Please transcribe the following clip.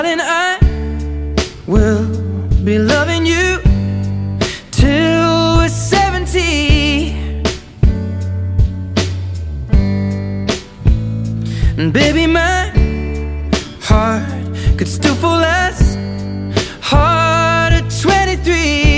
Darling, I will be loving you till we're 70. And baby, my heart could still fall as hard at 23.